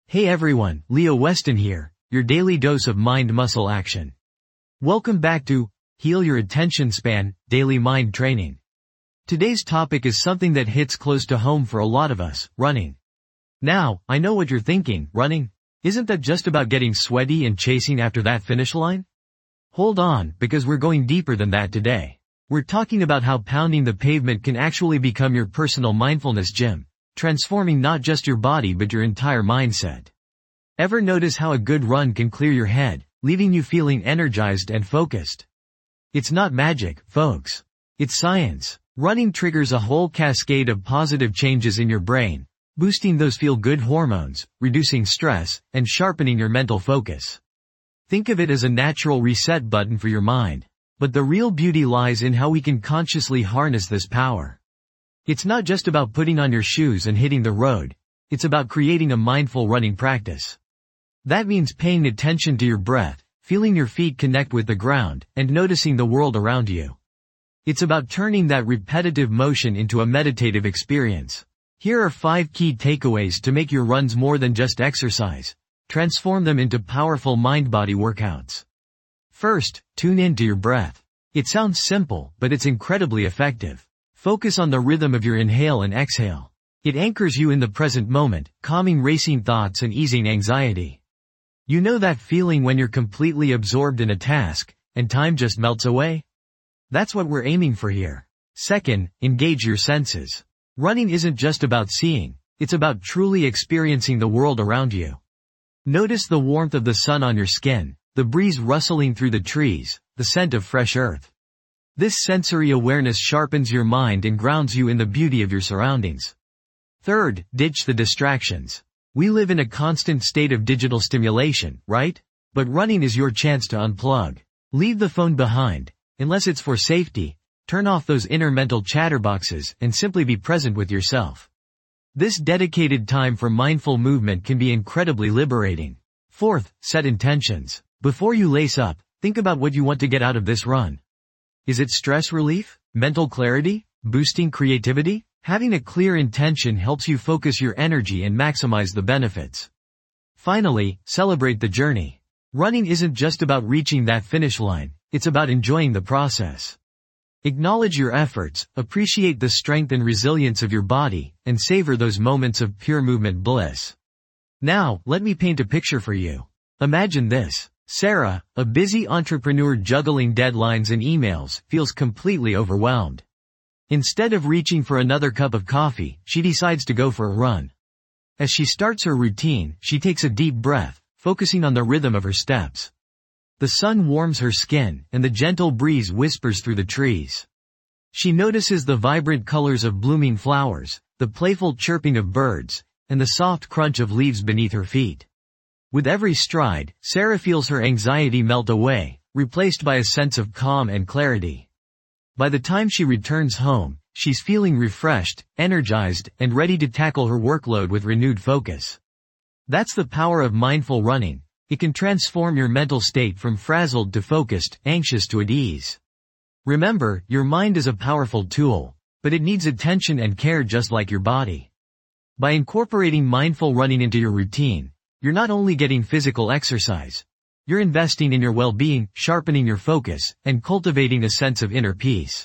Hey everyone, Leo Weston here, your daily dose of mind-muscle action. Welcome back to Heal Your Attention Span, Daily Mind Training. Today's topic is something that hits close to home for a lot of us, running. Now, I know what you're thinking, running? Isn't that just about getting sweaty and chasing after that finish line? Hold on, because we're going deeper than that today. We're talking about how pounding the pavement can actually become your personal mindfulness gym, transforming not just your body but your entire mindset. Ever notice how a good run can clear your head, leaving you feeling energized and focused? It's not magic, folks. It's science. Running triggers a whole cascade of positive changes in your brain, boosting those feel-good hormones, reducing stress, and sharpening your mental focus. Think of it as a natural reset button for your mind. But the real beauty lies in how we can consciously harness this power. It's not just about putting on your shoes and hitting the road. It's about creating a mindful running practice. That means paying attention to your breath, feeling your feet connect with the ground, and noticing the world around you. It's about turning that repetitive motion into a meditative experience. Here are 5 key takeaways to make your runs more than just exercise. Transform them into powerful mind-body workouts. First, tune in to your breath. It sounds simple, but it's incredibly effective. Focus on the rhythm of your inhale and exhale. It anchors you in the present moment, calming racing thoughts and easing anxiety. You know that feeling when you're completely absorbed in a task, and time just melts away? That's what we're aiming for here. Second, engage your senses. Running isn't just about seeing, it's about truly experiencing the world around you. Notice the warmth of the sun on your skin, the breeze rustling through the trees, the scent of fresh earth. This sensory awareness sharpens your mind and grounds you in the beauty of your surroundings. Third, ditch the distractions. We live in a constant state of digital stimulation, right? But running is your chance to unplug. Leave the phone behind, unless it's for safety. Turn off those inner mental chatterboxes and simply be present with yourself. This dedicated time for mindful movement can be incredibly liberating. Fourth, set intentions. Before you lace up, think about what you want to get out of this run. Is it stress relief? Mental clarity? Boosting creativity? Having a clear intention helps you focus your energy and maximize the benefits. Finally, celebrate the journey. Running isn't just about reaching that finish line, it's about enjoying the process. Acknowledge your efforts, appreciate the strength and resilience of your body, and savor those moments of pure movement bliss. Now, let me paint a picture for you. Imagine this. Sarah, a busy entrepreneur juggling deadlines and emails, feels completely overwhelmed. Instead of reaching for another cup of coffee, she decides to go for a run. As she starts her routine, she takes a deep breath, focusing on the rhythm of her steps. The sun warms her skin, and the gentle breeze whispers through the trees. She notices the vibrant colors of blooming flowers, the playful chirping of birds, and the soft crunch of leaves beneath her feet. With every stride, Sarah feels her anxiety melt away, replaced by a sense of calm and clarity. By the time she returns home, she's feeling refreshed, energized, and ready to tackle her workload with renewed focus. That's the power of mindful running. It can transform your mental state from frazzled to focused, anxious to at ease. Remember, your mind is a powerful tool, but it needs attention and care just like your body. By incorporating mindful running into your routine, you're not only getting physical exercise, you're investing in your well-being, sharpening your focus, and cultivating a sense of inner peace.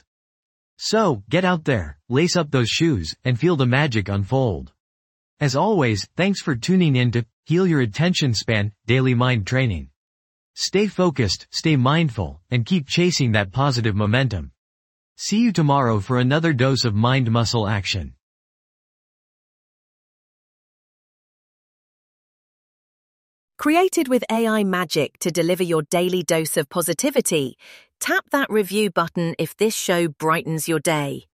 So, get out there, lace up those shoes, and feel the magic unfold. As always, thanks for tuning in to Heal Your Attention Span, Daily Mind Training. Stay focused, stay mindful, and keep chasing that positive momentum. See you tomorrow for another dose of mind-muscle action. Created with AI magic to deliver your daily dose of positivity, tap that review button if this show brightens your day.